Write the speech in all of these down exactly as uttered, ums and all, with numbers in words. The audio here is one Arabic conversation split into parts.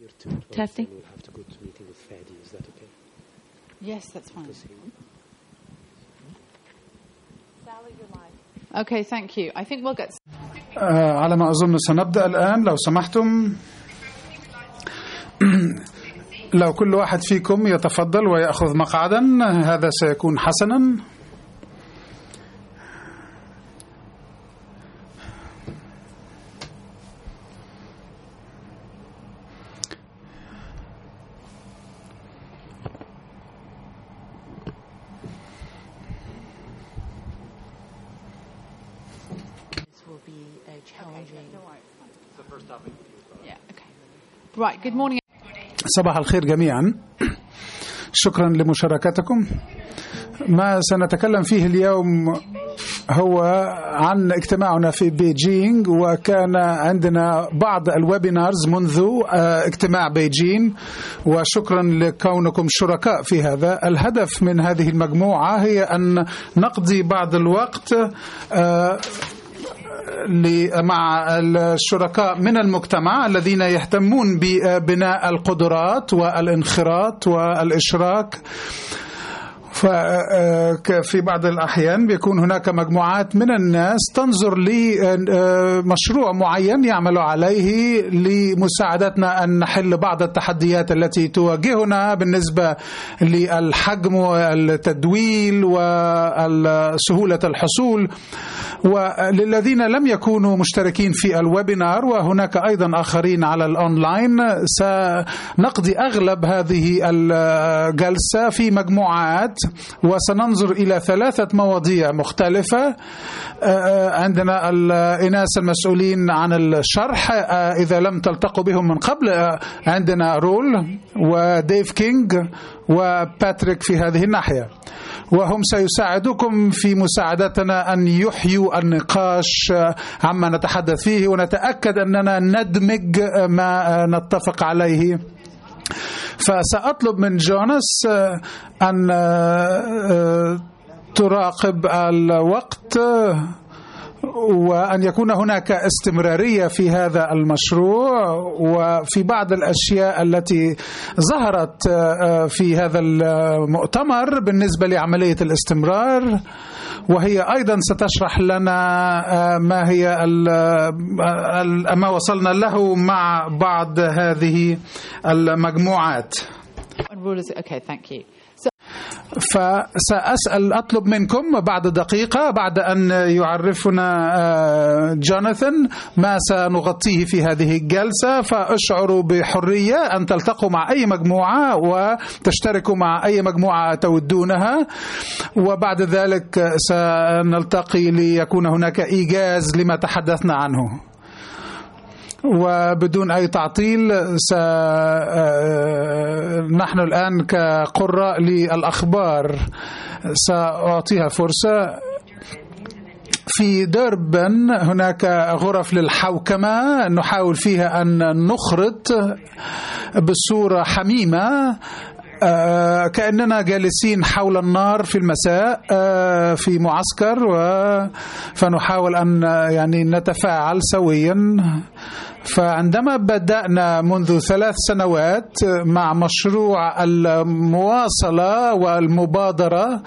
Testing. We'll have to go to meeting with Fadi. Is that okay? Yes, that's fine. Sally, you're live. Okay, thank you. I think we'll get. آه على ما أظن سنبدأ الآن لو سمحتم. لو كل واحد فيكم يتفضل ويأخذ مقعدا هذا سيكون حسنا. Right, good morning. صباح الخير جميعا. شكرا لمشاركتكم. ما سنتكلم فيه اليوم هو عن اجتماعنا في بيجينغ، وكان عندنا بعض الويبينارز منذ اجتماع بيجين، وشكرا لكونكم شركاء في هذا. الهدف من هذه المجموعة هي أن نقضي بعض الوقت مع الشركاء من المجتمع الذين يهتمون ببناء القدرات والانخراط والإشراك. ففي بعض الأحيان بيكون هناك مجموعات من الناس تنظر لمشروع معين يعمل عليه لمساعدتنا أن نحل بعض التحديات التي تواجهنا بالنسبة للحجم والتدويل وسهولة الحصول. وللذين لم يكونوا مشتركين في الويبينار وهناك أيضا آخرين على الأونلاين، سنقضي أغلب هذه الجلسة في مجموعات، وسننظر إلى ثلاثة مواضيع مختلفة. عندنا الإناس المسؤولين عن الشرح إذا لم تلتقوا بهم من قبل، عندنا رول وديف كينج وباتريك في هذه الناحية، وهم سيساعدكم في مساعدتنا أن يحيوا النقاش عما نتحدث فيه، ونتأكد أننا ندمج ما نتفق عليه. فسأطلب من جوناس أن تراقب الوقت وأن يكون هناك استمرارية في هذا المشروع. وفي بعض الأشياء التي ظهرت في هذا المؤتمر بالنسبة لعملية الاستمرار، وهي أيضا ستشرح لنا ما هي ما وصلنا له مع بعض هذه المجموعات. Okay, thank you. فسأسأل أطلب منكم بعد دقيقة بعد أن يعرفنا جوناثان ما سنغطيه في هذه الجلسة، فأشعروا بحرية أن تلتقوا مع أي مجموعة وتشتركوا مع أي مجموعة تودونها، وبعد ذلك سنلتقي ليكون هناك إيجاز لما تحدثنا عنه. وبدون أي تعطيل نحن الآن كقراء للأخبار سأعطيها فرصة. في دربن هناك غرف للحوكمة نحاول فيها أن نخرط بصورة حميمة كأننا جالسين حول النار في المساء في معسكر، فنحاول أن يعني نتفاعل سويا. فعندما بدأنا منذ ثلاث سنوات مع مشروع المواصلة والمبادرة،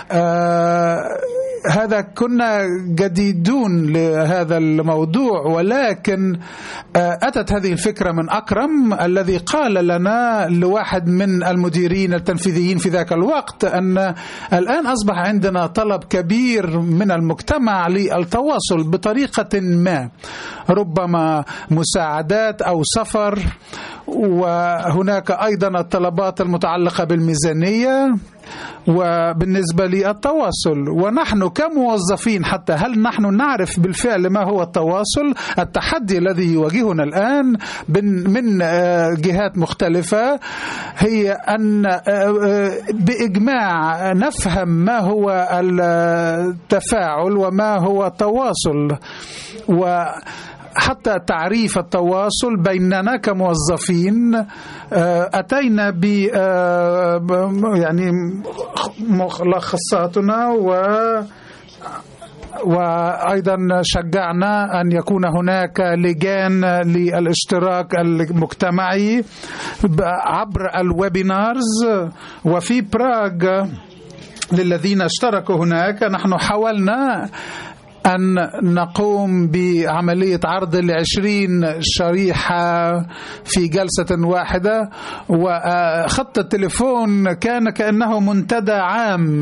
هذا كنا جديدون لهذا الموضوع، ولكن أتت هذه الفكرة من أكرم الذي قال لنا لواحد من المديرين التنفيذيين في ذاك الوقت أن الآن أصبح عندنا طلب كبير من المجتمع للتواصل بطريقة ما، ربما مساعدات أو سفر، وهناك أيضا الطلبات المتعلقة بالميزانية وبالنسبة للتواصل. ونحن كموظفين حتى هل نحن نعرف بالفعل ما هو التواصل؟ التحدي الذي يواجهنا الآن من جهات مختلفة هي أن بإجماع نفهم ما هو التفاعل وما هو التواصل، و حتى تعريف التواصل بيننا كموظفين. أتينا ب يعني ملخصاتنا و وأيضا شجعنا أن يكون هناك لجان للاشتراك المجتمعي عبر الويبينارز. وفي براغ للذين اشتركوا هناك نحن حاولنا أن نقوم بعملية عرض لعشرين شريحة في جلسة واحدة، وخط التليفون كان كأنه منتدى عام،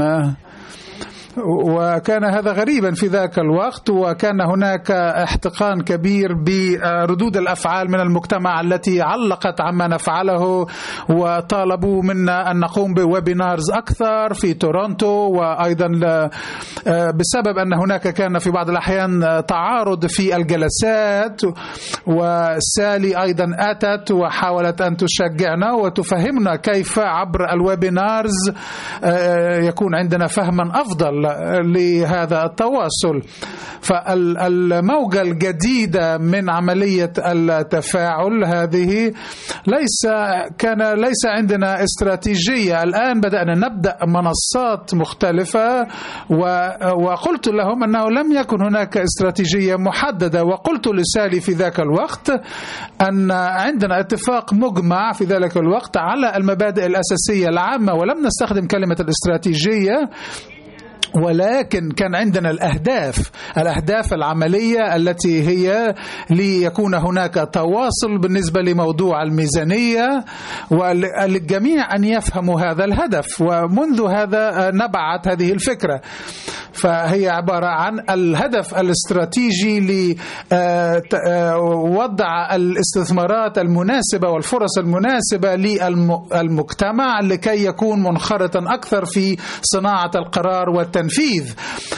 وكان هذا غريبا في ذاك الوقت. وكان هناك احتقان كبير بردود الأفعال من المجتمع التي علقت عما نفعله، وطالبوا منا أن نقوم بويبينارز أكثر في تورونتو. وأيضا بسبب أن هناك كان في بعض الأحيان تعارض في الجلسات، وسالي أيضا أتت وحاولت أن تشجعنا وتفهمنا كيف عبر الويبينارز يكون عندنا فهما أفضل لهذا التواصل. فالموجة الجديدة من عملية التفاعل هذه ليس كان ليس عندنا استراتيجية. الآن بدأنا نبدأ منصات مختلفة، وقلت لهم أنه لم يكن هناك استراتيجية محددة. وقلت لسالي في ذاك الوقت أن عندنا اتفاق مجمع في ذلك الوقت على المبادئ الأساسية العامة، ولم نستخدم كلمة الاستراتيجية، ولكن كان عندنا الأهداف الأهداف العملية التي هي ليكون هناك تواصل بالنسبة لموضوع الميزانية، وللجميع أن يفهموا هذا الهدف. ومنذ هذا نبعت هذه الفكرة، فهي عبارة عن الهدف الاستراتيجي لوضع الاستثمارات المناسبة والفرص المناسبة للمجتمع لكي يكون منخرطا أكثر في صناعة القرار والتنفيذ.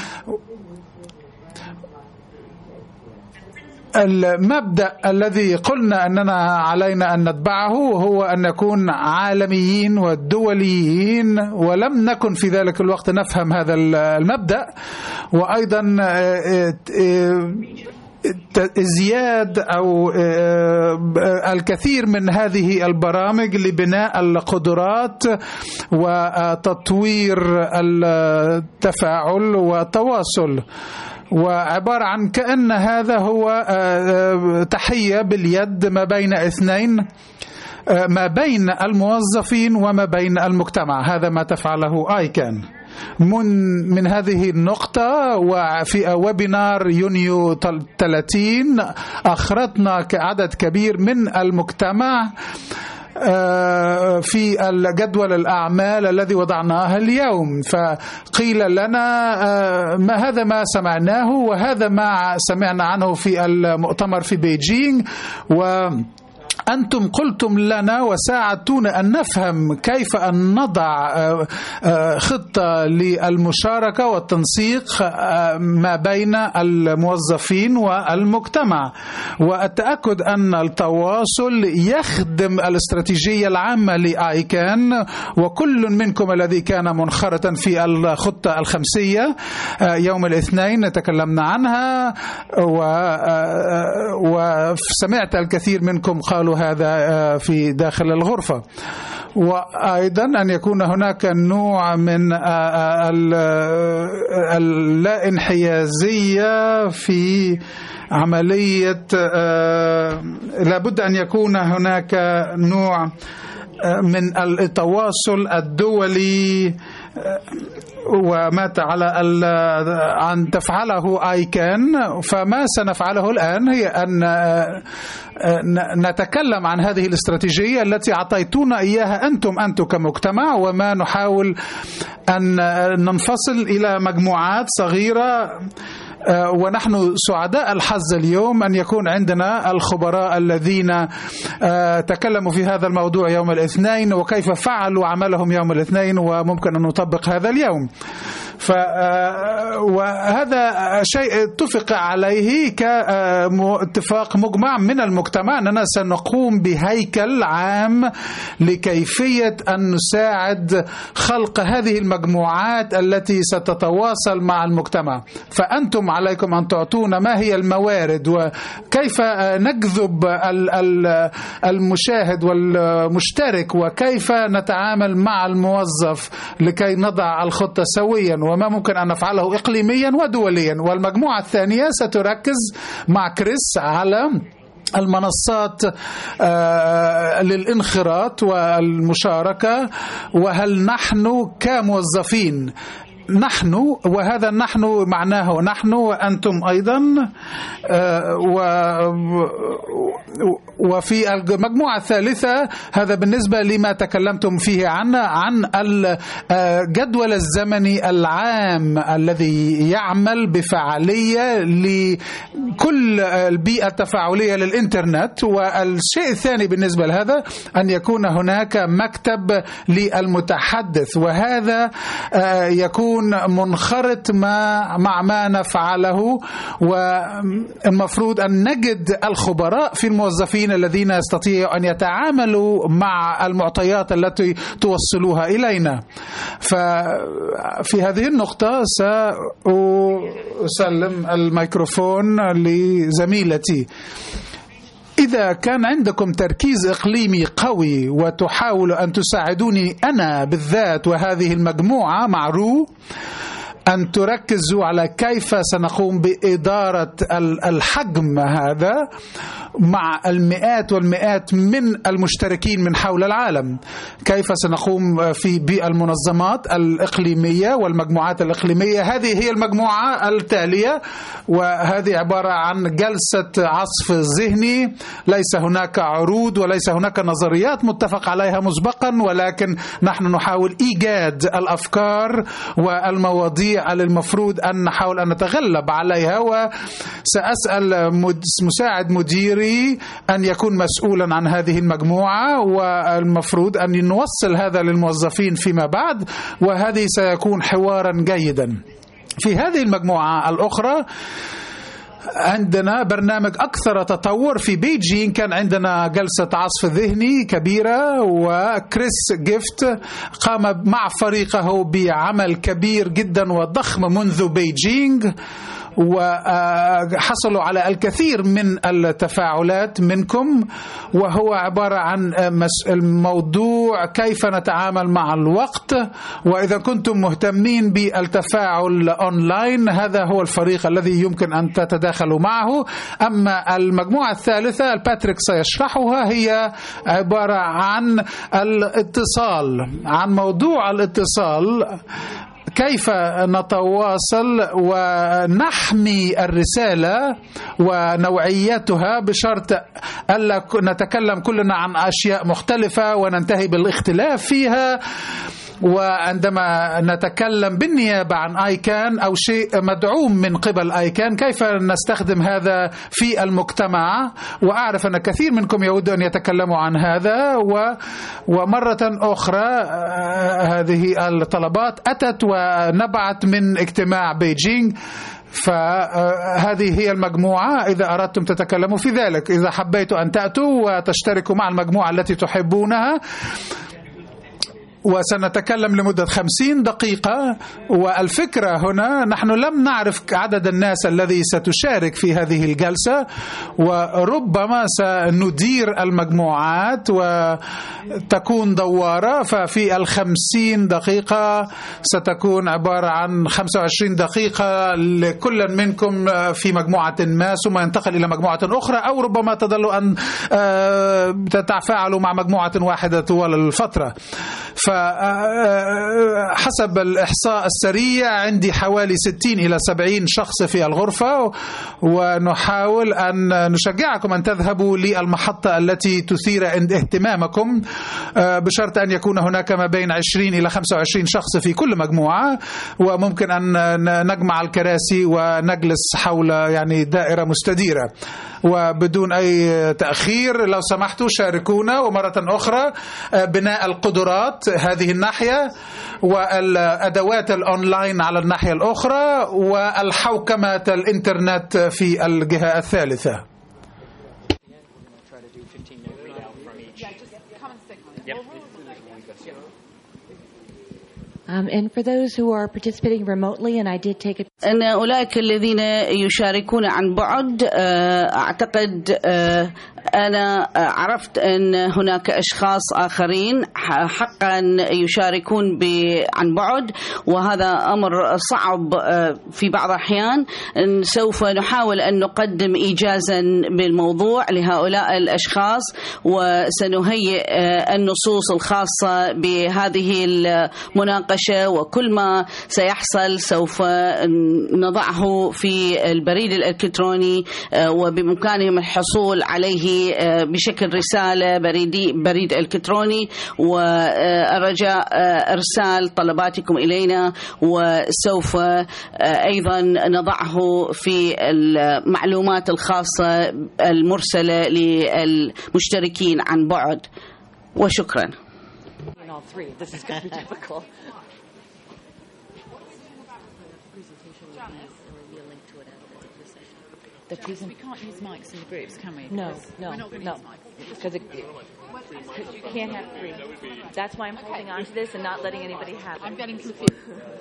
المبدأ الذي قلنا أننا علينا أن نتبعه هو أن نكون عالميين ودوليين، ولم نكن في ذلك الوقت نفهم هذا المبدأ. وأيضا ازدياد أو الكثير من هذه البرامج لبناء القدرات وتطوير التفاعل والتواصل، وعبارة عن كأن هذا هو تحية باليد ما بين اثنين، ما بين الموظفين وما بين المجتمع. هذا ما تفعله آيكان من من هذه النقطة. وفي ويبينار يونيو ثلاثين أخرجنا عدد كبير من المجتمع في الجدول الأعمال الذي وضعناه اليوم. فقيل لنا ما هذا ما سمعناه وهذا ما سمعنا عنه في المؤتمر في بيجينغ، و أنتم قلتم لنا وساعدتونا أن نفهم كيف أن نضع خطة للمشاركة والتنسيق ما بين الموظفين والمجتمع، والتأكد أن التواصل يخدم الاستراتيجية العامة لآيكان. وكل منكم الذي كان منخرطا في الخطة الخمسية يوم الاثنين تكلمنا عنها، وسمعت الكثير منكم قالوا هذا في داخل الغرفة. وأيضا أن يكون هناك نوع من اللا انحيازية في عملية، لابد أن يكون هناك نوع من التواصل الدولي، وما على أن تفعله آيكان. فما سنفعله الآن هي أن نتكلم عن هذه الاستراتيجية التي أعطيتونا إياها أنتم أنتم كمجتمع، وما نحاول أن ننفصل إلى مجموعات صغيرة. ونحن سعداء الحظ اليوم أن يكون عندنا الخبراء الذين تكلموا في هذا الموضوع يوم الاثنين وكيف فعلوا عملهم يوم الاثنين، وممكن أن نطبق هذا اليوم. ف وهذا شيء اتفق عليه كاتفاق مجمع من المجتمع أننا سنقوم بهيكل عام لكيفية أن نساعد خلق هذه المجموعات التي ستتواصل مع المجتمع. فأنتم عليكم أن تعطونا ما هي الموارد وكيف نجذب المشاهد والمشترك، وكيف نتعامل مع الموظف لكي نضع الخطة سويا، وما ممكن أن نفعله إقليميا ودوليا. والمجموعة الثانية ستركز مع كريس على المنصات للانخراط والمشاركة، وهل نحن كموظفين، نحن وهذا نحن معناه نحن وأنتم أيضا، وفي المجموعة الثالثة هذا بالنسبة لما تكلمتم فيه عن عن الجدول الزمني العام الذي يعمل بفعالية لكل البيئة التفاعلية للإنترنت. والشيء الثاني بالنسبة لهذا أن يكون هناك مكتب للمتحدث، وهذا يكون منخرط مع مع ما نفعله، والمفروض أن نجد الخبراء في الموظفين الذين يستطيعوا أن يتعاملوا مع المعطيات التي توصلوها إلينا. ففي هذه النقطة سأسلم الميكروفون لزميلتي. إذا كان عندكم تركيز إقليمي قوي وتحاولوا أن تساعدوني أنا بالذات وهذه المجموعة مع رو أن تركزوا على كيف سنقوم بإدارة الحجم هذا مع المئات والمئات من المشتركين من حول العالم، كيف سنقوم في بالمنظمات الإقليمية والمجموعات الإقليمية. هذه هي المجموعة التالية، وهذه عبارة عن جلسة عصف ذهني، ليس هناك عروض وليس هناك نظريات متفق عليها مسبقا، ولكن نحن نحاول إيجاد الأفكار والمواضيع التي المفروض أن نحاول أن نتغلب عليها. وسأسأل مساعد مديري أن يكون مسؤولا عن هذه المجموعة، والمفروض أن نوصل هذا للموظفين فيما بعد، وهذه سيكون حوارا جيدا. في هذه المجموعة الأخرى عندنا برنامج أكثر تطور. في بيجين كان عندنا جلسة عصف ذهني كبيرة، وكريس جيفت قام مع فريقه بعمل كبير جدا وضخم منذ بيجينغ، وحصلوا على الكثير من التفاعلات منكم، وهو عبارة عن الموضوع كيف نتعامل مع الوقت. وإذا كنتم مهتمين بالتفاعل أونلاين هذا هو الفريق الذي يمكن أن تتداخلوا معه. أما المجموعة الثالثة الباتريك سيشرحها، هي عبارة عن الاتصال، عن موضوع الاتصال، كيف نتواصل ونحمي الرسالة ونوعيتها بشرط ألا نتكلم كلنا عن أشياء مختلفة وننتهي بالاختلاف فيها. وعندما نتكلم بالنيابة عن آيكان أو شيء مدعوم من قبل آيكان، كيف نستخدم هذا في المجتمع. وأعرف أن كثير منكم يود أن يتكلموا عن هذا. ومرة أخرى هذه الطلبات أتت ونبعت من اجتماع بيجينغ، فهذه هي المجموعة. إذا أردتم تتكلموا في ذلك، إذا حبيتوا أن تأتوا وتشتركوا مع المجموعة التي تحبونها. وسنتكلم لمدة خمسين دقيقة. والفكرة هنا نحن لم نعرف عدد الناس الذي ستشارك في هذه الجلسة، وربما سندير المجموعات وتكون دوارة. ففي الخمسين دقيقة ستكون عبارة عن خمسة وعشرين دقيقة لكل منكم في مجموعة ما، ثم ينتقل إلى مجموعة أخرى، أو ربما تظلوا أن تتفاعلوا مع مجموعة واحدة طوال الفترة. فحسب الإحصاء السريع عندي حوالي ستين إلى سبعين شخص في الغرفة، ونحاول أن نشجعكم أن تذهبوا للمحطة التي تثير اهتمامكم، بشرط أن يكون هناك ما بين عشرين إلى خمسة وعشرين شخص في كل مجموعة، وممكن أن نجمع الكراسي ونجلس حول يعني دائرة مستديرة وبدون أي تأخير. لو سمحتوا شاركونا. ومرة أخرى بناء القدرات هذه الناحية، والأدوات الأونلاين على الناحية الأخرى، والحوكمة الإنترنت في الجهة الثالثة. Um, and for those who are participating remotely, and I did take a... أن أولئك الذين يشاركون عن بعد أعتقد أنا عرفت أن هناك أشخاص آخرين حقا يشاركون عن بعد، وهذا أمر صعب في بعض الأحيان. سوف نحاول أن نقدم إيجازا بالموضوع لهؤلاء الأشخاص، وسنهيئ النصوص الخاصة بهذه المناقشة، وكل ما سيحصل سوف نضعه في البريد الإلكتروني وبإمكانهم الحصول عليه بشكل رسالة بريدي بريد إلكتروني، والرجاء إرسال طلباتكم إلينا، وسوف أيضا نضعه في المعلومات الخاصة المرسلة للمشتركين عن بعد. وشكرا. The we can't use mics in the groups, can we? No, no, we're not going no. to use mics. Because it, you can't have three. That's why I'm holding on to this and not letting anybody have it. I'm getting confused.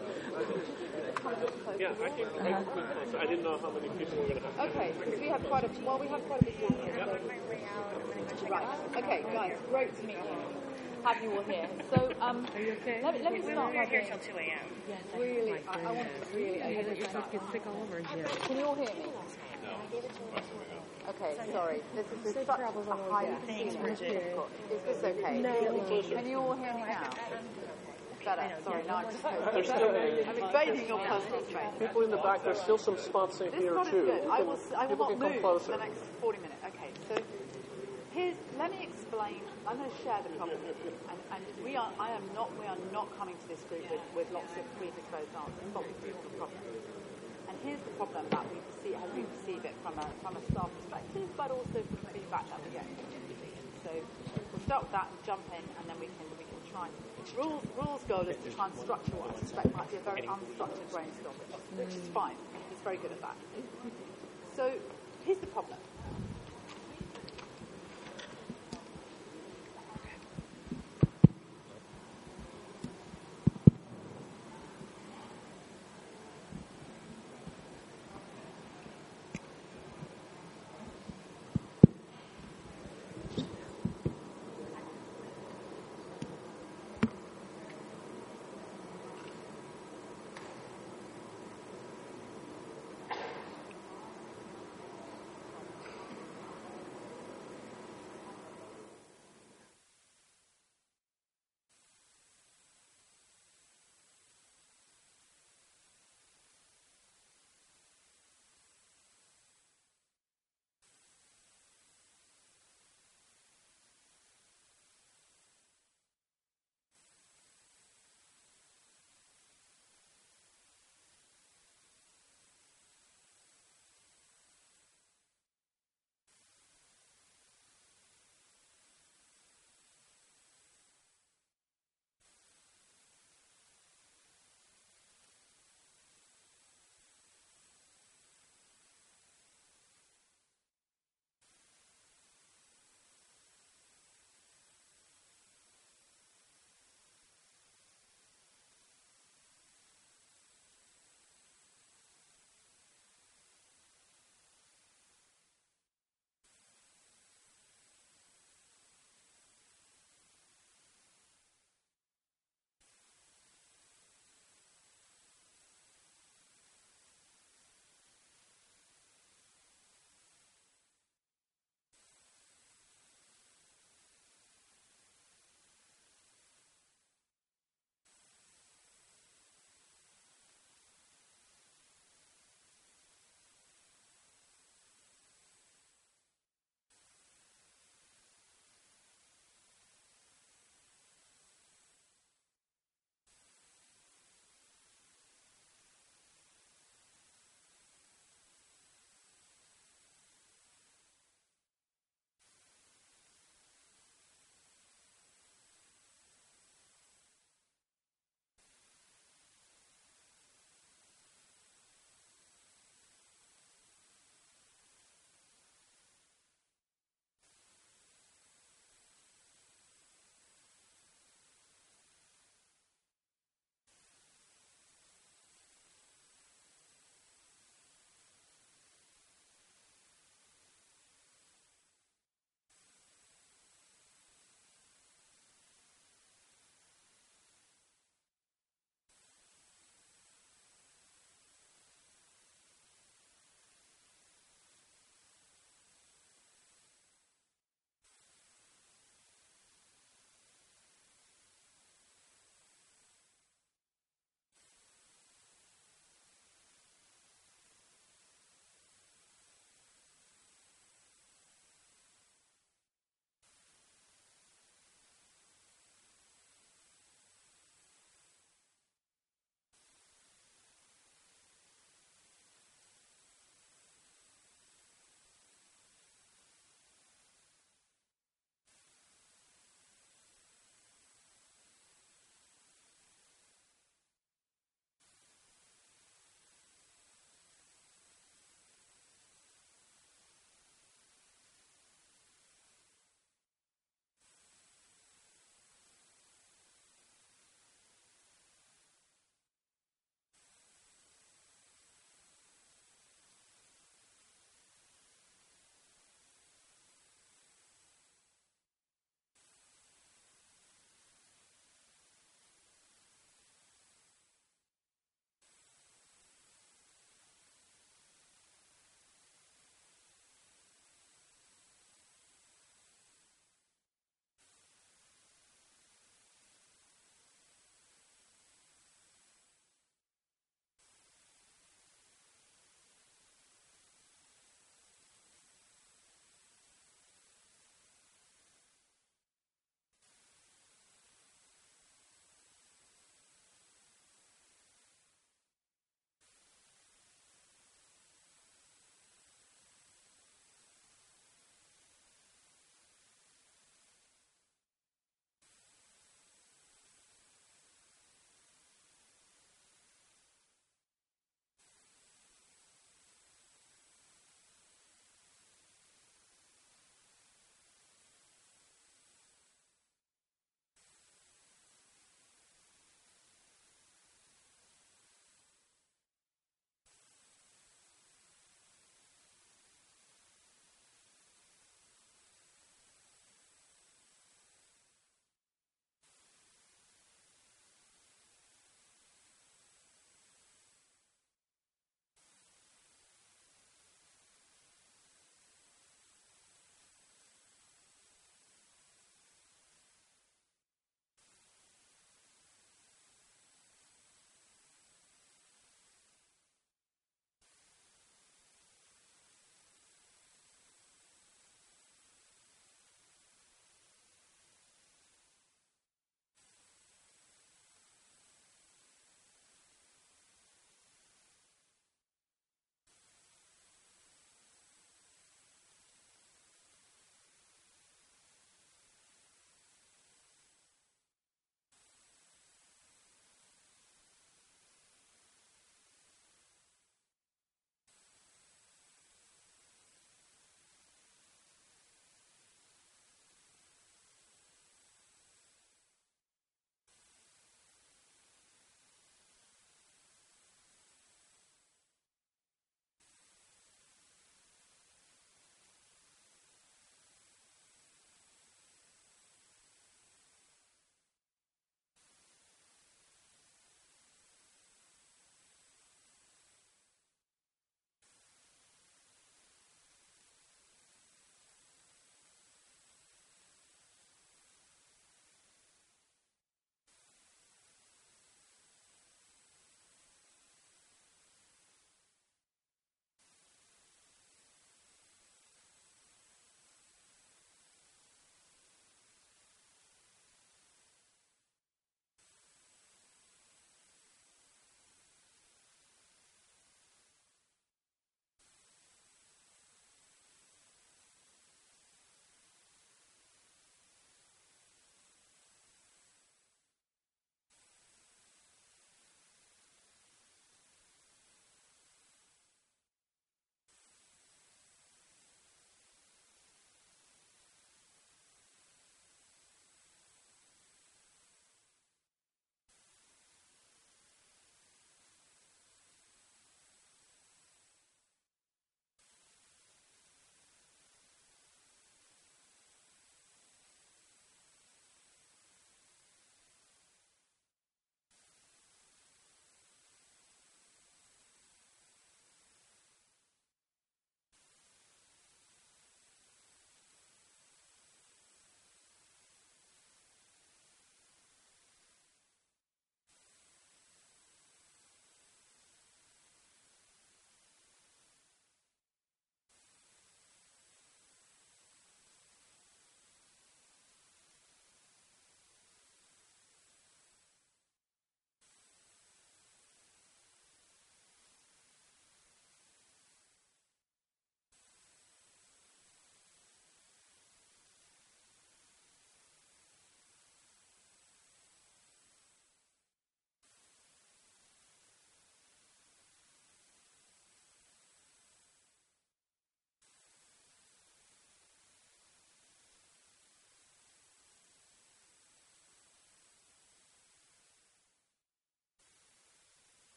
Yeah, I think uh-huh. I didn't know how many people were going to have. Okay, because we have quite a well, we have quite a big group here. So. Right. Okay, guys, great to meet you. Have you all here? So, um, are you okay? Let me, let me start by here till two a.m. Yes, really. I, I want to really. I hear that you're talking sick all over here. Can you all hear me? Okay, sorry. This is such a highly difficult. Is this okay? No. Can you all hear me now? Better. Sorry, no, I'm just I'm invading your personal space. People in the back, there's still some spots in here too. Good. I will, I will not move closer. for the next forty minutes. Okay, so here's, let me explain. I'm going to share the problem with you. And, and we are, I am not, we are not coming to this group with, with lots of predisposed answers. But we do have a problem. And here's the problem that we perceive, how we perceive it from a, from a staff perspective, but also from feedback that we get from the community. So we'll start with that and jump in, and then we can we can try and rules rules goal is to try and structure what I suspect might be a very unstructured brainstorm, which is fine. He's very good at that. So here's the problem.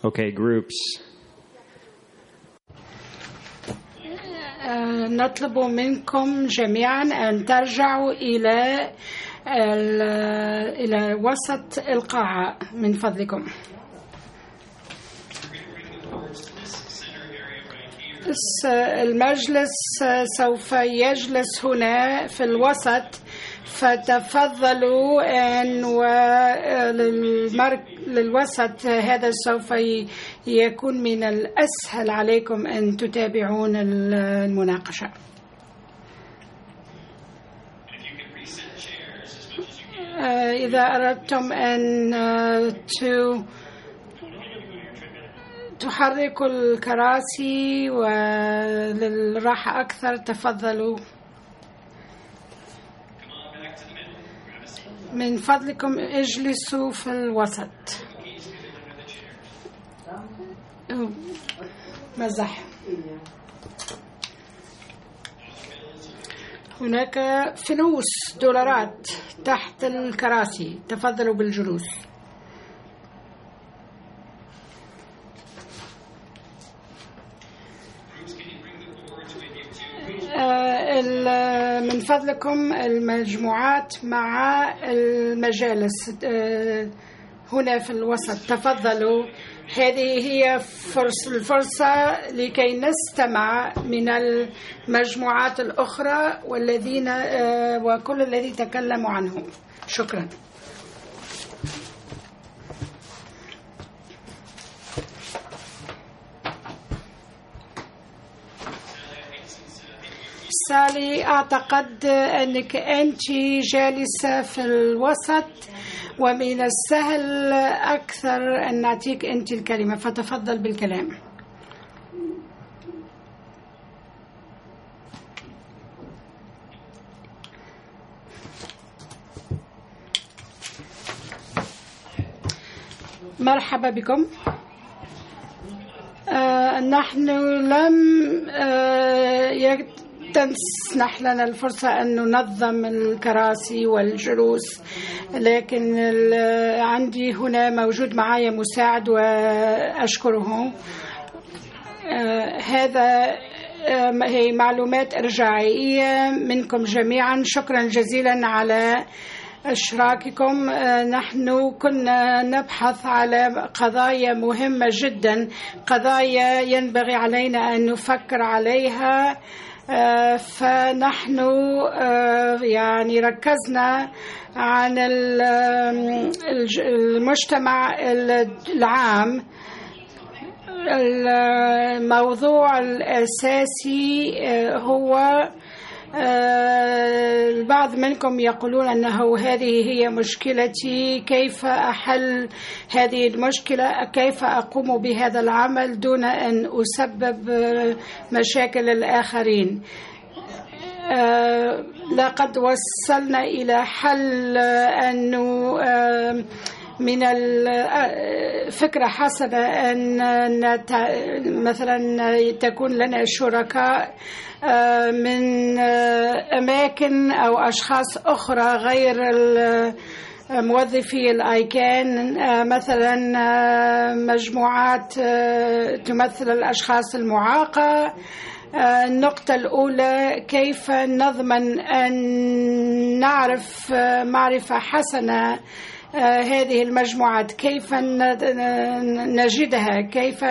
Okay, groups. نطلب منكم جميعا أن ترجعوا إلى إلى وسط القاعة من فضلكم. المجلس سوف يجلس هنا في الوسط، فتفضلوا أن للوسط. هذا سوف يكون من الأسهل عليكم أن تتابعون المناقشة. إذا أردتم أن تحركوا الكراسي وللراحة أكثر تفضلوا. من فضلكم اجلسوا في الوسط. مزح. هناك فلوس دولارات تحت الكراسي، تفضلوا بالجلوس. من فضلكم المجموعات مع المجالس هنا في الوسط تفضلوا. هذه هي الفرصة لكي نستمع من المجموعات الأخرى والذين وكل الذي تكلموا عنهم. شكرا. سالي، أعتقد أنك أنت جالسة في الوسط ومن السهل أكثر أن نعطيك أنت الكلمة، فتفضل بالكلام. مرحبا بكم. آه نحن لم آه تسنح لنا الفرصة أن ننظم الكراسي والجلوس، لكن عندي هنا موجود معي مساعد وأشكره. آه هذا آه هي معلومات إرجاعية منكم جميعا. شكرا جزيلا على إشراككم. نحن كنا نبحث على قضايا مهمة جدا، قضايا ينبغي علينا أن نفكر عليها، فنحن يعني ركزنا عن المجتمع العام. الموضوع الأساسي هو البعض منكم يقولون أنه هذه هي مشكلتي، كيف أحل هذه المشكلة، كيف أقوم بهذا العمل دون أن أسبب مشاكل الآخرين. لقد وصلنا إلى حل أنه من الفكرة حسنة أن مثلا تكون لنا شركاء من أماكن أو أشخاص أخرى غير موظفي الآيكان، مثلا مجموعات تمثل الأشخاص المعاقة. النقطة الأولى، كيف نضمن أن نعرف معرفة حسنة هذه المجموعات، كيف نجدها، كيف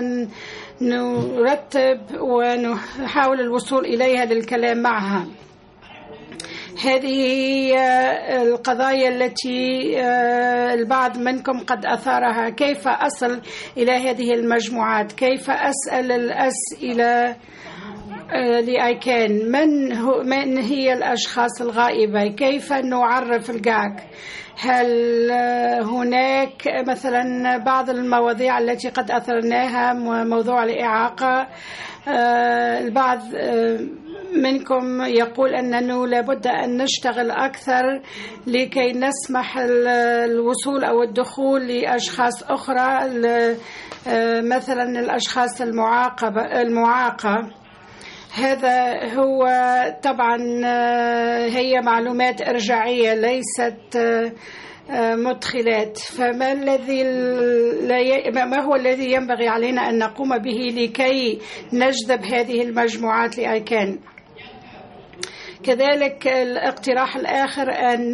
نرتب ونحاول الوصول إليها للكلام معها. هذه هي القضايا التي البعض منكم قد أثارها. كيف أصل إلى هذه المجموعات، كيف أسأل الأسئلة لأيكان، من, هو من هي الأشخاص الغائبة، كيف نعرف الجاك، هل هناك مثلا بعض المواضيع التي قد أثرناها، موضوع الإعاقة. البعض منكم يقول أنه لابد أن نشتغل أكثر لكي نسمح الوصول أو الدخول لأشخاص أخرى، مثلا الأشخاص المعاقة. هذا هو طبعا هي معلومات إرجاعية، ليست مدخلات. فما الذي ما هو الذي ينبغي علينا أن نقوم به لكي نجذب هذه المجموعات لأيكان؟ كذلك الاقتراح الآخر أن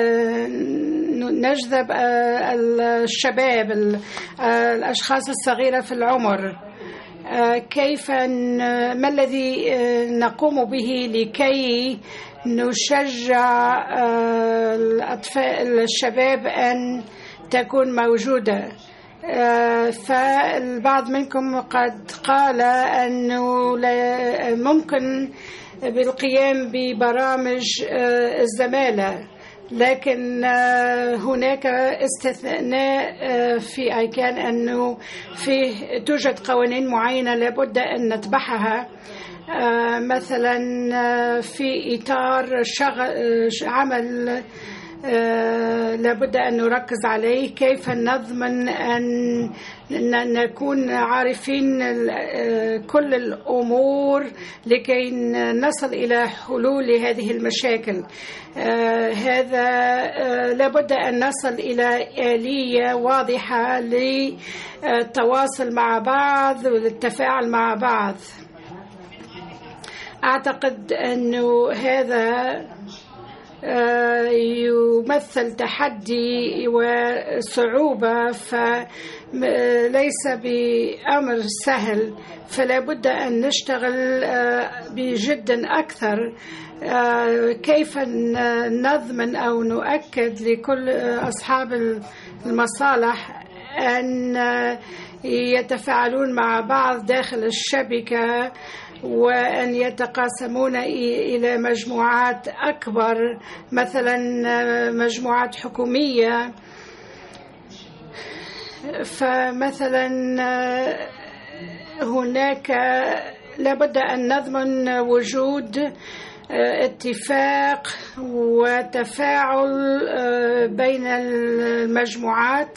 نجذب الشباب، الأشخاص الصغيرة في العمر. كيف ما الذي نقوم به لكي نشجع الأطفال الشباب أن تكون موجودة؟ فالبعض منكم قد قال أنه ممكن بالقيام ببرامج الزمالة، لكن هناك استثناء في أيكان أنه فيه توجد قوانين معينة لابد أن نتبعها، مثلا في إطار شغل عمل لابد أن نركز عليه. كيف نضمن أن نكون عارفين كل الأمور لكي نصل إلى حلول هذه المشاكل؟ هذا لابد أن نصل إلى آلية واضحة للتواصل مع بعض والتفاعل مع بعض. أعتقد أنه هذا يمثل تحدي وصعوبة، فليس بأمر سهل، فلا بد أن نشتغل بجد أكثر. كيف نضمن أو نؤكد لكل أصحاب المصالح أن يتفاعلون مع بعض داخل الشبكة وأن يتقاسمون إلى مجموعات أكبر، مثلا مجموعات حكومية. فمثلا هناك لابد أن نضمن وجود اتفاق وتفاعل بين المجموعات.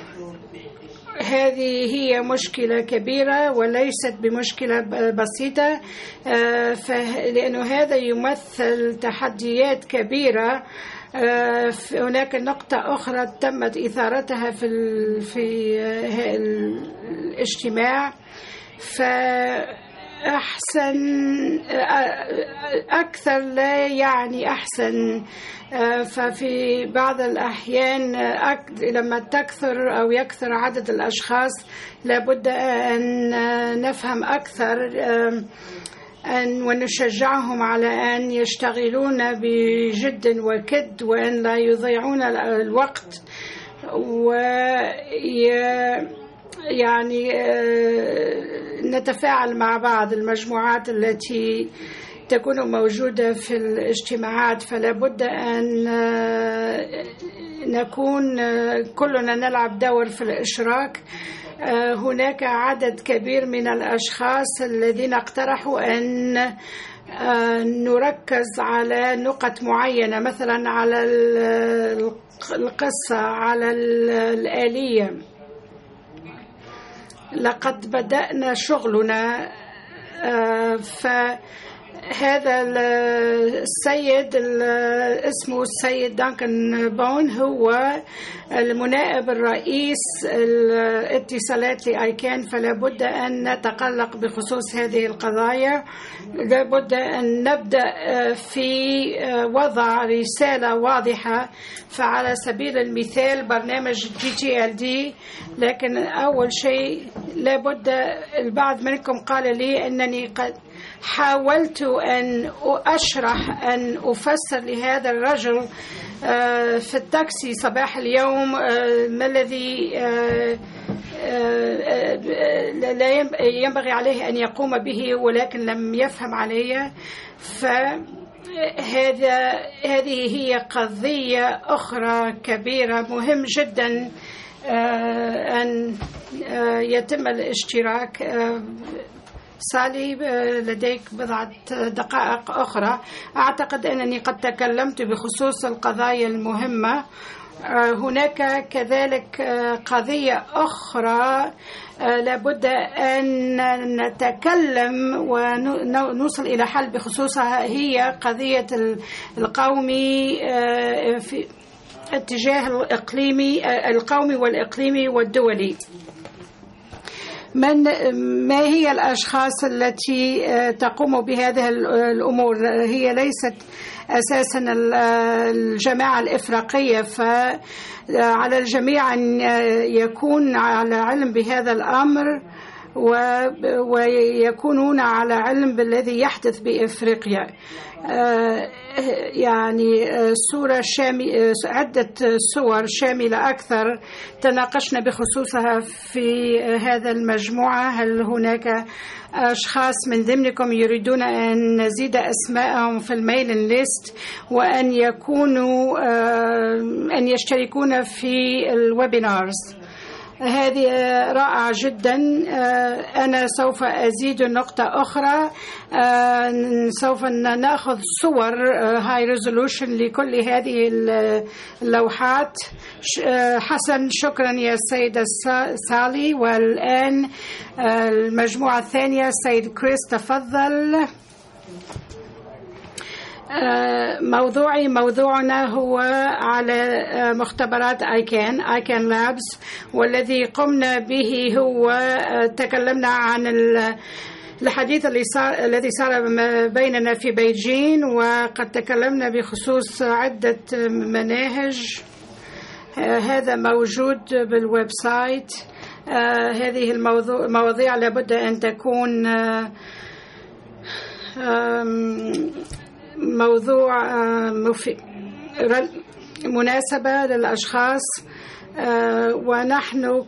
هذه هي مشكلة كبيرة وليست بمشكلة بسيطة، لأنه هذا يمثل تحديات كبيرة. هناك نقطة أخرى تمت إثارتها في في الاجتماع، فأحسن أكثر لا يعني أحسن. ففي بعض الأحيان لما تكثر أو يكثر عدد الأشخاص لابد أن نفهم أكثر أن ونشجعهم على أن يشتغلون بجد وكد وأن لا يضيعون الوقت، ويعني نتفاعل مع بعض المجموعات التي تكون موجودة في الاجتماعات. فلا بد أن نكون كلنا نلعب دور في الإشراك. هناك عدد كبير من الأشخاص الذين اقترحوا أن نركز على نقط معينة، مثلا على القصة، على الآلية. لقد بدأنا شغلنا، فهذا السيد اسمه السيد دانكن بون هو المنائب الرئيس الاتصالات لأيكان. فلا بد أن نتقلق بخصوص هذه القضايا. لا بد أن نبدأ في وضع رسالة واضحة. فعلى سبيل المثال برنامج جي تي ال دي، لكن أول شيء لا بد، البعض منكم قال لي أنني قد حاولت أن أشرح أن أفسر لهذا الرجل في التاكسي صباح اليوم ما الذي لا ينبغي عليه أن يقوم به، ولكن لم يفهم علي. فهذا هذه هي قضية أخرى كبيرة، مهم جدا أن يتم الاشتراك. سالي، لديك بضعة دقائق أخرى. أعتقد أنني قد تكلمت بخصوص القضايا المهمة. هناك كذلك قضية أخرى لابد أن نتكلم ونوصل إلى حل بخصوصها، هي قضية القومي في اتجاه الإقليمي القومي والإقليمي والدولي. من ما هي الأشخاص التي تقوم بهذه الأمور؟ هي ليست أساسا الجماعة الإفريقية، فعلى الجميع أن يكون على علم بهذا الأمر ويكونون على علم بالذي يحدث بإفريقيا. يعني صورة شاملة، عدة صور شاملة أكثر تناقشنا بخصوصها في هذا المجموعة. هل هناك أشخاص من ضمنكم يريدون أن نزيد أسماءهم في الميلين ليست وأن يكونوا أن يشتركون في الويبينارز؟ هذه رائعة جدا. أنا سوف أزيد نقطة أخرى، سوف نأخذ صور هاي ريزولوشن لكل هذه اللوحات. حسن، شكرا يا سيدة سالي. والآن المجموعة الثانية، سيد كريس تفضل. موضوعي موضوعنا هو على مختبرات آيكان آيكان لابس، والذي قمنا به هو تكلمنا عن الحديث اللي صار الذي صار بيننا في بيجين، وقد تكلمنا بخصوص عدة مناهج. هذا موجود بالويب سايت. هذه الموضوع مواضيع لابد أن تكون موضوع مناسبة للأشخاص، ونحن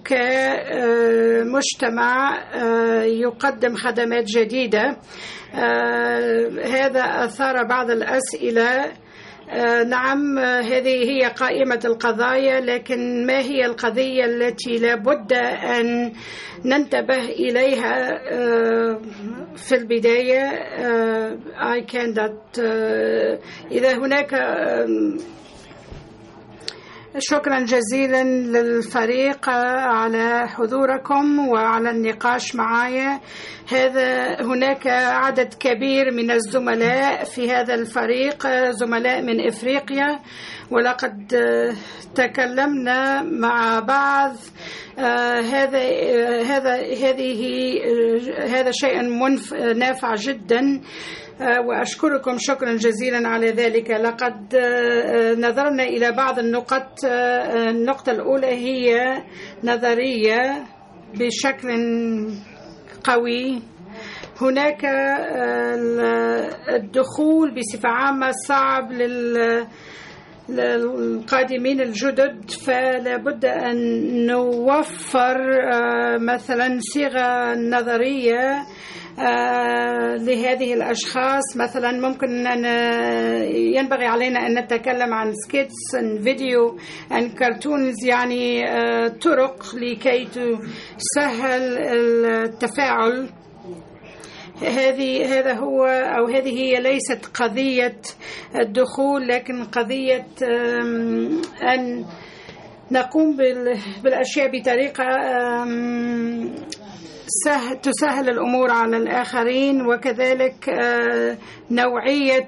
كمجتمع يقدم خدمات جديدة. هذا أثار بعض الأسئلة. نعم، هذه هي قائمة القضايا، لكن ما هي القضية التي لابد أن ننتبه إليها في البداية؟ I can that إذا هناك. شكرا جزيلا للفريق على حضوركم وعلى النقاش معايا. هذا هناك عدد كبير من الزملاء في هذا الفريق، زملاء من إفريقيا، ولقد تكلمنا مع بعض. هذا هذا هذه هذا شيء نافع جدا، وأشكركم شكرا جزيلا على ذلك. لقد نظرنا إلى بعض النقط. النقطة الأولى هي نظرية بشكل قوي. هناك الدخول بصفة عامة صعب للقادمين الجدد، فلا بد أن نوفر مثلا صيغة نظرية لهذه الأشخاص. مثلا ممكن أن ينبغي علينا أن نتكلم عن سكيتس، عن فيديو، عن كرتونز، يعني طرق لكي تسهل التفاعل. هذه هذا هو أو هذه هي ليست قضية الدخول، لكن قضية أن نقوم بالأشياء بطريقة سهل تسهل الأمور على الآخرين، وكذلك نوعية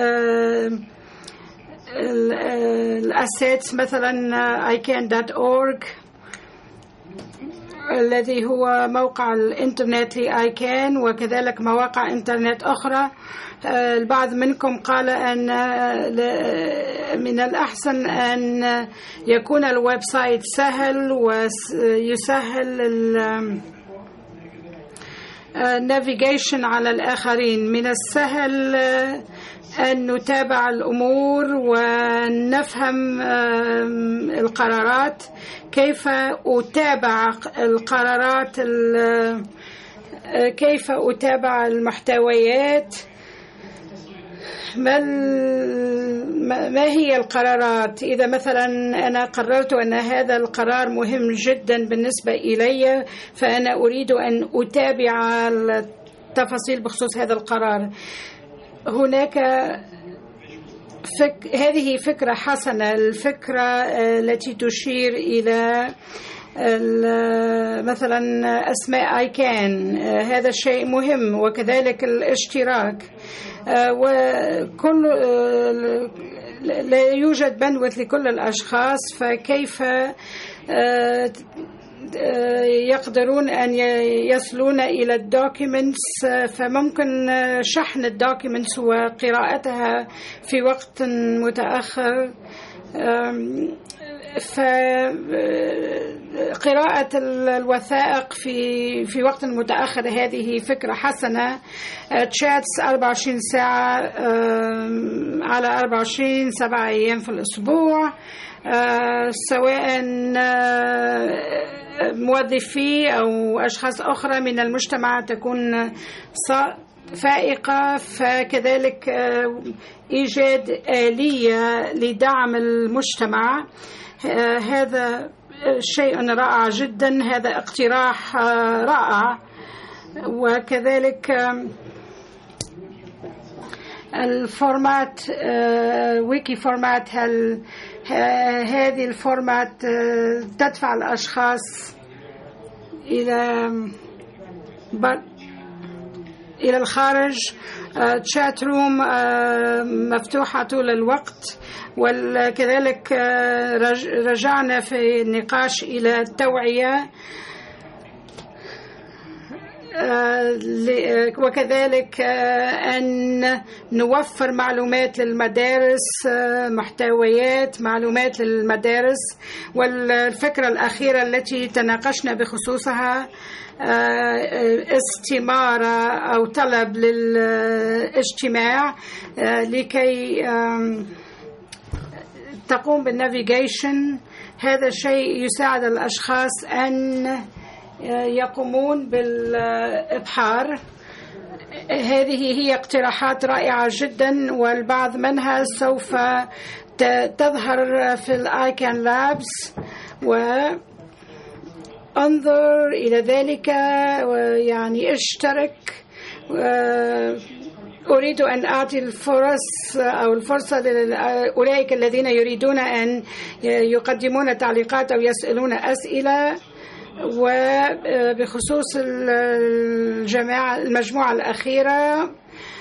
الأسيتس، مثلا آيكان دوت أورج الذي هو موقع الإنترنت لآيكان، وكذلك مواقع إنترنت أخرى. البعض منكم قال أن من الأحسن أن يكون الويب سايت سهل ويسهل النافيجيشن على الآخرين. من السهل أن نتابع الأمور ونفهم القرارات. كيف أتابع القرارات؟ كيف أتابع المحتويات؟ ما هي القرارات؟ إذا مثلا أنا قررت أن هذا القرار مهم جدا بالنسبة إلي، فأنا أريد أن أتابع التفاصيل بخصوص هذا القرار. هناك فك... هذه فكرة حسنة، الفكرة التي تشير إلى مثلا أسماء آيكان، هذا الشيء مهم، وكذلك الاشتراك. وكل لا يوجد بندوث لكل الأشخاص، فكيف يقدرون أن يصلون إلى الدوكيومنتس؟ فممكن شحن الدوكيومنتس وقراءتها في وقت متأخر. فقراءة الوثائق في في وقت متأخر هذه فكرة حسنة. تشاتس أربعة وعشرين ساعة على أربعة وعشرين سبعة أيام في الأسبوع، سواء موظفي أو أشخاص أخرى من المجتمع تكون فائقة. فكذلك إيجاد آلية لدعم المجتمع، هذا شيء رائع جدا، هذا اقتراح رائع. وكذلك الفورمات ويكي فورمات، هل هذه الفورمات تدفع الأشخاص إلى إلى الخارج؟ تشات روم مفتوحة طول الوقت. وكذلك رجعنا في النقاش إلى التوعية، وكذلك أن نوفر معلومات للمدارس، محتويات معلومات للمدارس. والفكرة الأخيرة التي تناقشنا بخصوصها استمارة أو طلب للاجتماع لكي تقوم بالنافيجيشن. هذا الشيء يساعد الأشخاص أن يقومون بالإبحار. هذه هي اقتراحات رائعة جدا، والبعض منها سوف تظهر في الآيكان لابس، وانظر إلى ذلك ويعني اشترك. أريد أن أعطي الفرص أو الفرصة لأولئك الذين يريدون أن يقدمون تعليقات أو يسألون أسئلة. وبخصوص الجماعة المجموعة الأخيرة،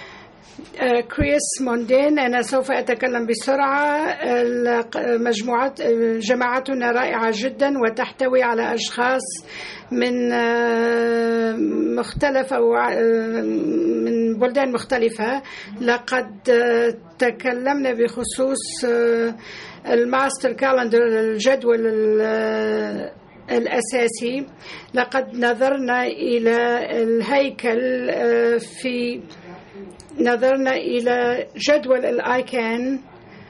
كريس موندين، أنا سوف أتكلم بسرعة. مجموعات جماعتنا رائعة جدا وتحتوي على أشخاص من مختلف أو من بلدان مختلفة. لقد تكلمنا بخصوص الماستر كالندر، الجدول الأساسي. لقد نظرنا إلى الهيكل، في نظرنا إلى جدول الآيكان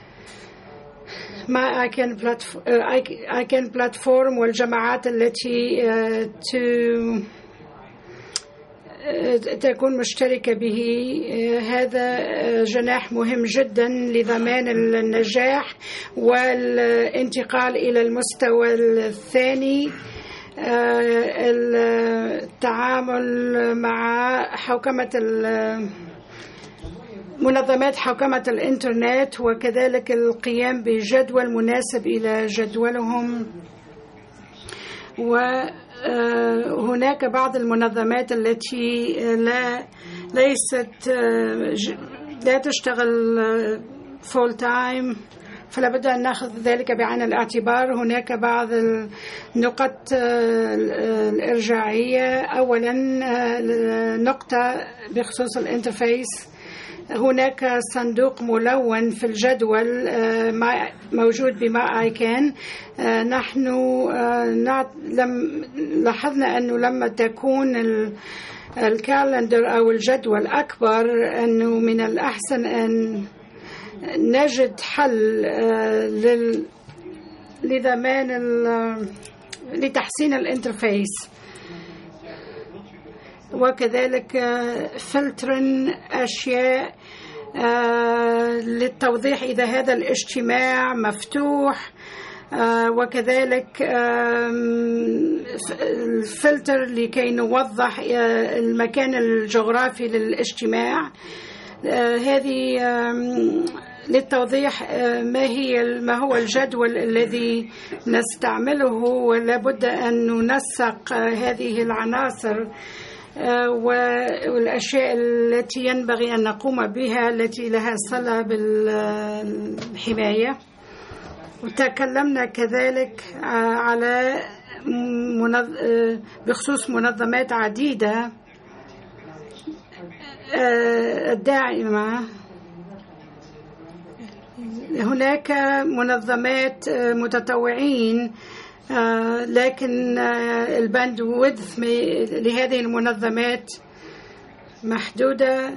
مع آيكان آيكان بلاتفورم والجماعات التي تكون مشتركة به. هذا جناح مهم جدا لضمان النجاح والانتقال إلى المستوى الثاني، التعامل مع حوكمة منظمات حوكمة الإنترنت، وكذلك القيام بجدول مناسب إلى جدولهم. وهناك بعض المنظمات التي لا ليست لا تشتغل فول تايم، فلا بد أن نأخذ ذلك بعين الاعتبار. هناك بعض النقط الإرجاعية. أولا نقطة بخصوص الانترفيس، هناك صندوق ملون في الجدول موجود بما آيكان. نحن لم لاحظنا أنه لما تكون الكالندر أو الجدول أكبر، أنه من الأحسن أن نجد حل لضمان لتحسين الانترفيس، وكذلك فلترن أشياء للتوضيح إذا هذا الاجتماع مفتوح، وكذلك الفلتر لكي نوضح المكان الجغرافي للاجتماع. هذه للتوضيح ما هي ما هو الجدول الذي نستعمله، ولا بد أن ننسق هذه العناصر والأشياء التي ينبغي أن نقوم بها التي لها صلة بالحماية. وتكلمنا كذلك على بخصوص منظمات عديدة الداعمة. هناك منظمات متطوعين، لكن الباندويدث لهذه المنظمات محدودة.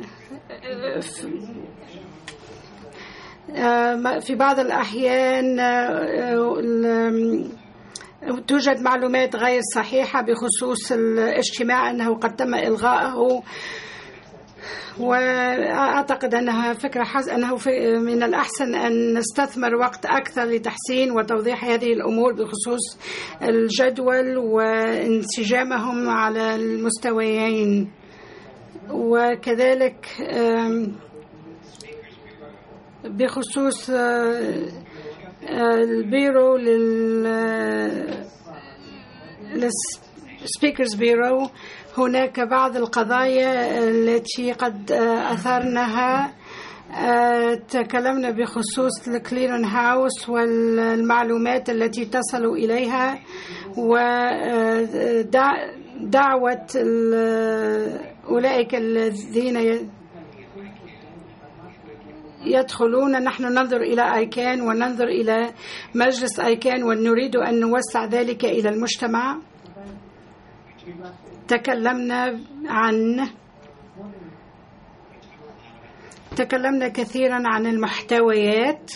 في بعض الأحيان توجد معلومات غير صحيحة بخصوص الاجتماع أنه قد تم إلغائه، وأعتقد أنها فكرة حز... أنه في... من الأحسن أن نستثمر وقت أكثر لتحسين وتوضيح هذه الأمور بخصوص الجدول وانسجامهم على المستويين. وكذلك بخصوص البيرو لل السبيكرز بيرو، هناك بعض القضايا التي قد أثرناها. تكلمنا بخصوص الكليرن هاوس والمعلومات التي تصل إليها، ودعوة أولئك الذين يدخلون. نحن ننظر إلى آيكان وننظر إلى مجلس آيكان ونريد أن نوسع ذلك إلى المجتمع. تكلمنا عن تكلمنا كثيرا عن المحتويات.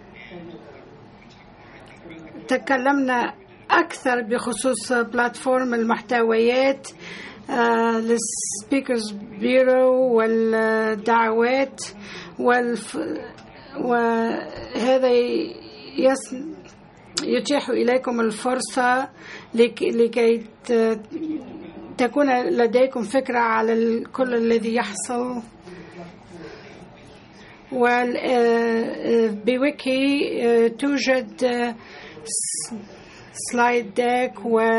تكلمنا أكثر بخصوص بلاتفورم المحتويات للسبيكرز بيرو والدعوات، والف... وهذا يس... يتيح إليكم الفرصة لك... لكي ت... تكون لديكم فكرة على كل الذي يحصل. وبويكي توجد سلايد ديك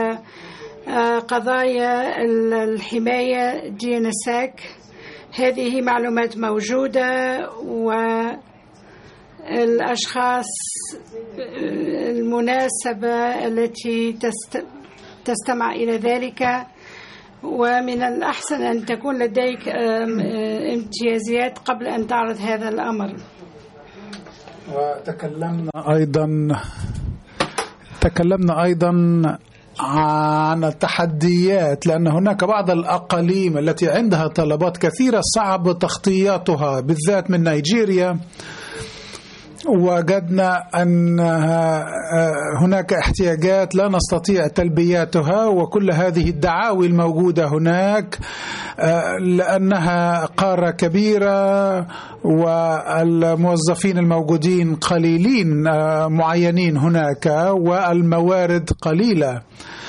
وقضايا الحماية دي إن إس إيه سي. هذه معلومات موجودة، والأشخاص المناسبة التي تستمع إلى ذلك. ومن الأحسن أن تكون لديك امتيازات قبل أن تعرض هذا الأمر. وتكلمنا أيضا تكلمنا أيضا عن التحديات، لأن هناك بعض الأقاليم التي عندها طلبات كثيرة صعب تغطياتها، بالذات من نيجيريا. وجدنا أن هناك احتياجات لا نستطيع تلبيتها، وكل هذه الدعاوي الموجودة هناك لأنها قارة كبيرة والموظفين الموجودين قليلين معينين هناك والموارد قليلة.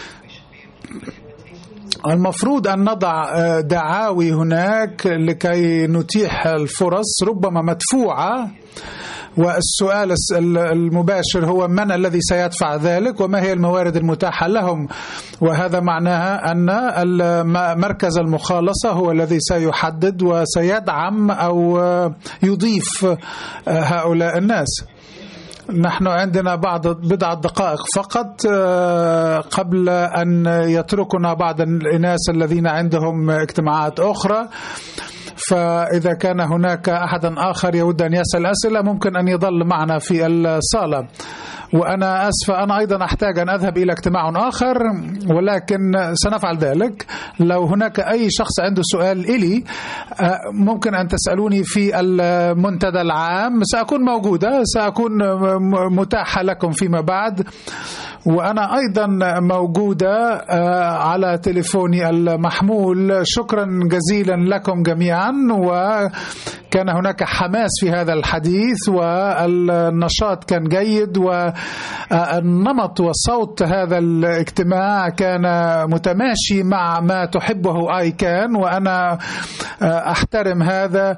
المفروض أن نضع دعاوي هناك لكي نتيح الفرص ربما مدفوعة، والسؤال المباشر هو من الذي سيدفع ذلك وما هي الموارد المتاحة لهم. وهذا معناها أن مركز المخالصة هو الذي سيحدد وسيدعم أو يضيف هؤلاء الناس. نحن عندنا بعض بضعة دقائق فقط قبل أن يتركنا بعض الناس الذين عندهم اجتماعات أخرى، فإذا كان هناك أحد آخر يود أن يسأل أسئلة ممكن أن يظل معنا في الصالة. وأنا أسف، أنا أيضا أحتاج أن أذهب إلى اجتماع آخر، ولكن سنفعل ذلك. لو هناك أي شخص عنده سؤال إلي ممكن أن تسألوني في المنتدى العام، سأكون موجودة، سأكون متاحة لكم فيما بعد. وأنا أيضا موجودة على تليفوني المحمول. شكرا جزيلا لكم جميعا، وكان هناك حماس في هذا الحديث والنشاط كان جيد، والنمط وصوت هذا الاجتماع كان متماشي مع ما تحبه آيكان، وأنا أحترم هذا.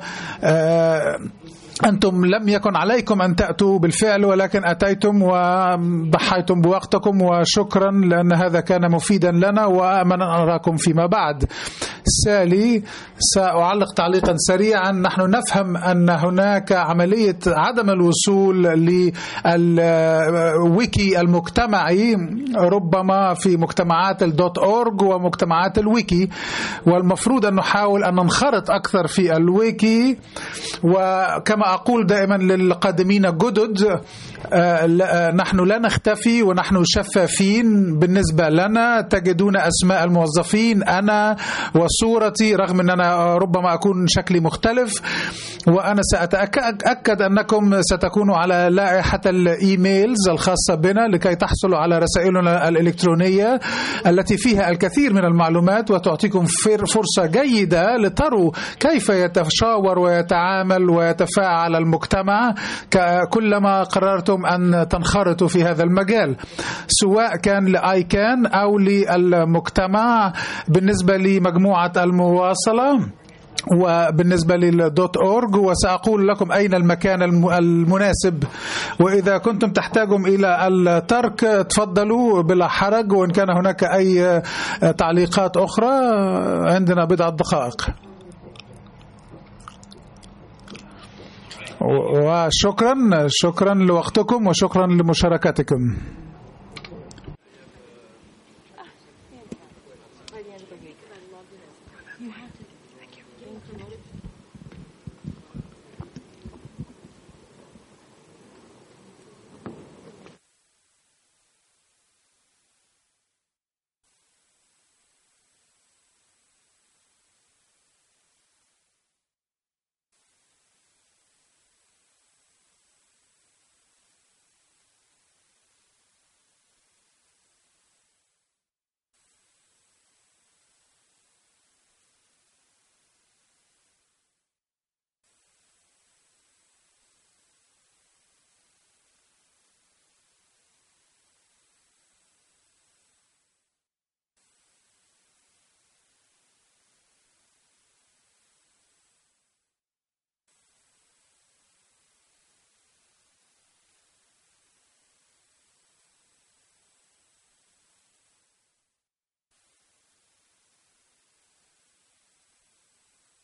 أنتم لم يكن عليكم أن تأتوا بالفعل، ولكن أتيتم وضحيتم بوقتكم، وشكرا لأن هذا كان مفيدا لنا، وأمل أن أراكم فيما بعد. سالي سأعلق تعليقا سريعا. نحن نفهم أن هناك عملية عدم الوصول للويكي المجتمعي ربما في مجتمعات الدوت أورج ومجتمعات الويكي، والمفروض أن نحاول أن ننخرط أكثر في الويكي. وكما أقول دائما للقادمين الجدد، نحن لا نختفي ونحن شفافين. بالنسبة لنا تجدون أسماء الموظفين، أنا وصورتي، رغم أن أنا ربما أكون شكلي مختلف، وأنا سأتأكد أنكم ستكونوا على لائحة الإيميلز الخاصة بنا لكي تحصلوا على رسائلنا الإلكترونية التي فيها الكثير من المعلومات وتعطيكم فرصة جيدة لتروا كيف يتشاور ويتعامل ويتفاعل المجتمع كلما قررتم أن تنخرطوا في هذا المجال، سواء كان لآيكان أو للمجتمع. بالنسبة لمجموعة المواصلة وبالنسبة للدوت أورج، وسأقول لكم أين المكان المناسب، وإذا كنتم تحتاجون إلى الترك تفضلوا بلا حرج، وإن كان هناك أي تعليقات أخرى عندنا بضعة دقائق. وشكرا شكرا لوقتكم وشكرا لمشاركتكم. You have to. Thank you.